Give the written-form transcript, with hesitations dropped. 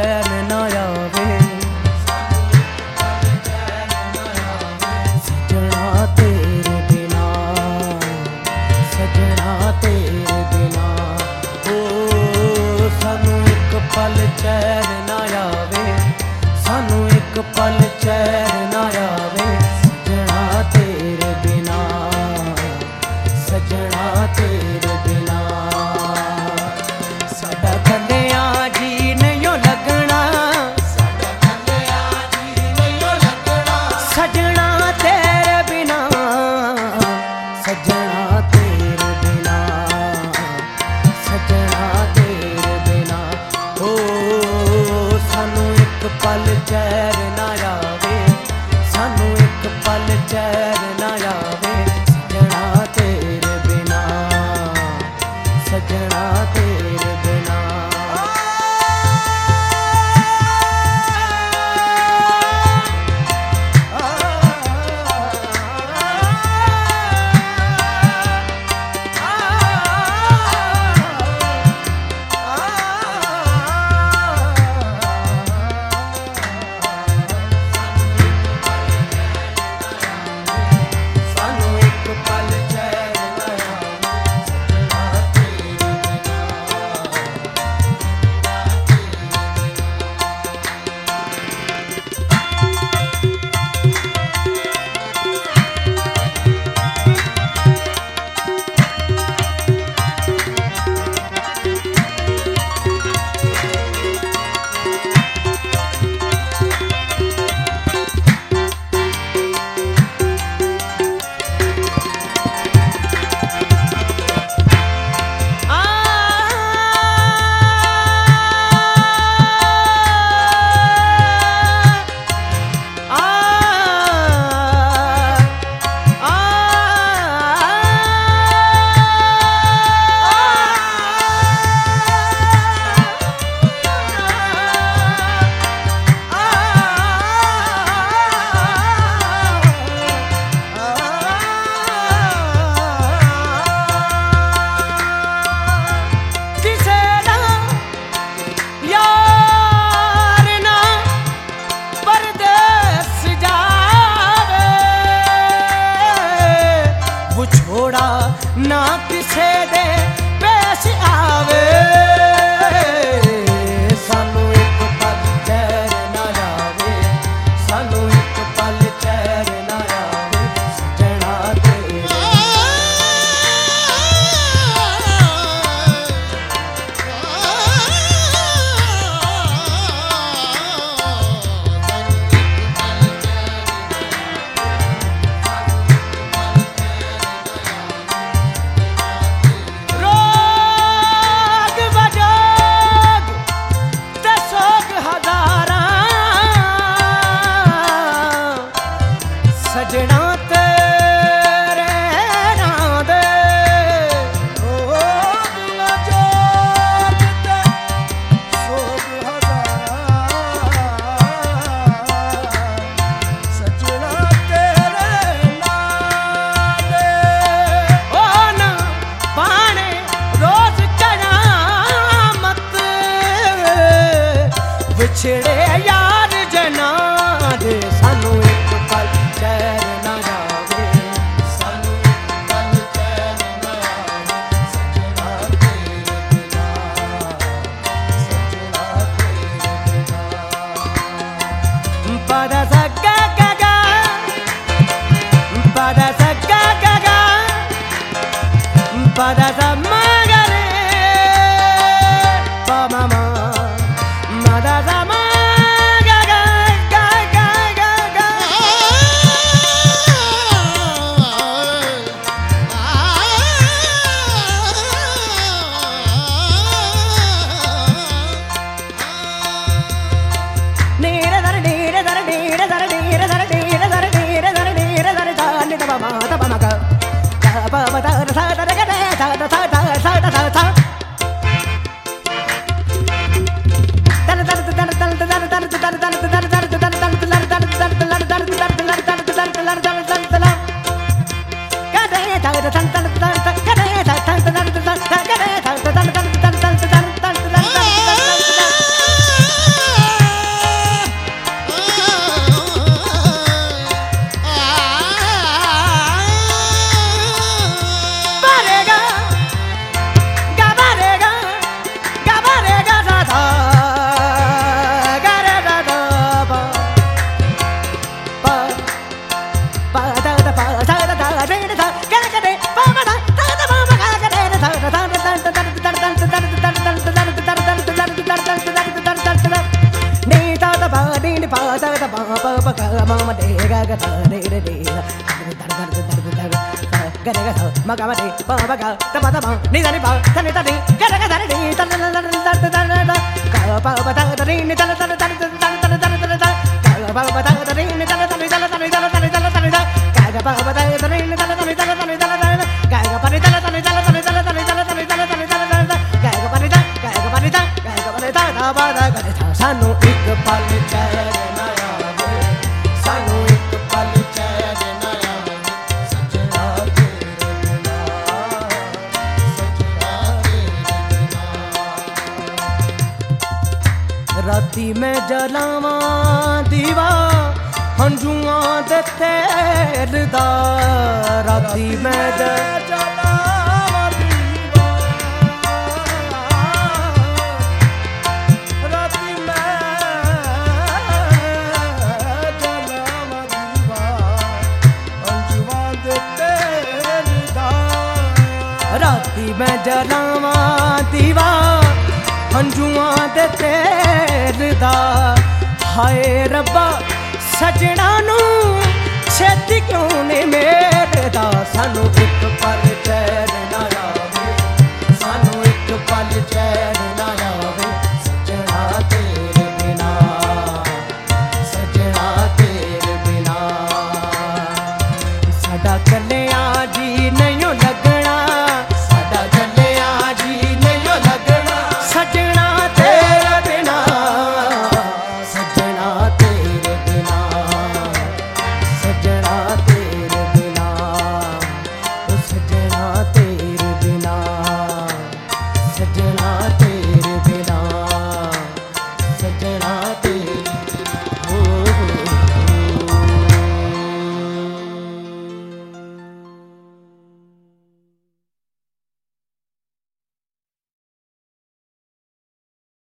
चैन न आवे, सजना तेरे बिना, सजना तेरे बिना। ओ सानू एक पल चैन न आवे, सानू एक पल चैन न आवे, सजना तेरे बिना, सजना तेरे बिना। साडा कन्या जी नहीं लगना, साडा कन्या जी नहीं लगना, सजना तेरे बिना, सजना तेरे बिना, सजना तेरे बिना। ओ सानू एक पल चैन न आवे, सानू एक पल चैन न आवे, सजना तेरे बिना, सजना तेरे बिना। सानू एक पल चैन न आवे, सजना तेरे ना किसे दे पेश आवे, सानू एक पल चैन न आवे, सानू एक पल चैन न आवे, सजना तेरे रोग बजोग ते सोग हजारां, सजना तेरे नां दे। रोग बजोग ते सोग हजारां, सजना तेरे नां दे। ओ ना पाने रोज कयामत, विछड़े यार जना दे, सानू एक पल चैन न आवे, सानू एक पल चैन न आवे, सजना तेरे बिना, सजना तेरे बिना। पदा सा गा गा गा, पदा सा गा गा गा, पदा सा मा गा रे, पा मा मा, मा दा सा मा गा गा गा गा गा गा। नीरे दर नीरे दर नीरे दर नीरे दर नीरे दर नीरे दर नीरे दर दा नि दा मा दा मा गा गा ba ba da da da da da da da da da da da ni pa da da pa pa pa ga ma ma de ga ga da de de de da da da da da ga ga ga ma ga ma de pa pa ga da pa da pa ni da ni pa da ni da ni ga ga da ni da da da da da da ga pa pa da da ni da da da da da da da da ga pa pa da da ni da da da ni da da da ni da da da ni da da da ni da ga pa pa da da ni da da da ni da da da ni da da da ga ga pa ni da da ni da da da ni da da da ni da da da ni da da da ni da da da ga ga pa ni da ga ga pa ni da ga ga pa ni da da ba da ga da ਸਾਨੂੰ ਇੱਕ ਪਲ ਚੈਨ ਨਾ ਆਵੇ ਸਾਨੂੰ ਇੱਕ ਪਲ ਚੈਨ ਨਾ ਆਵੇ ਸੱਜਣਾ ਤੇਰੇ ਬਿਨਾ ਸੱਜਣਾ ਤੇਰੇ ਬਿਨਾ ਰਾਤੀ ਮੈਂ ਜਲਾਵਾਂ ਦੀਵਾ ਹੰਝੂਆਂ ਦੇ ਤੇਲ ਦਾ ਰਾਤੀ ਮੈਂ ਜਲਾਵਾਂ ਦੀਵਾ ਰਾਤੀ ਮੈਂ ਜਲਾਵਾਂ ਦੀਵਾ ਹੰਝੂਆਂ ਦੇ ਤੇਲ ਦਾ ਰਾਤੀ ਮੈਂ ਜਲਾਵਾਂ ਦੀਵਾ ਹੰਝੂਆਂ ਦੇ ਤੇਲ ਦਾ ਹਾਏ ਰੱਬਾ ਸਜਣਾ ਨੂੰ ਛੇਤੀ ਕਿਉਂ ਨਹੀਂ ਮੇਰਦਾ ਸਾਨੂੰ ਇੱਕ ਪਲ ਚੈਨ ਨਾ ਆਵੇ ਸਾਨੂੰ ਇੱਕ ਪਲ ਚੈਨ ਨਾ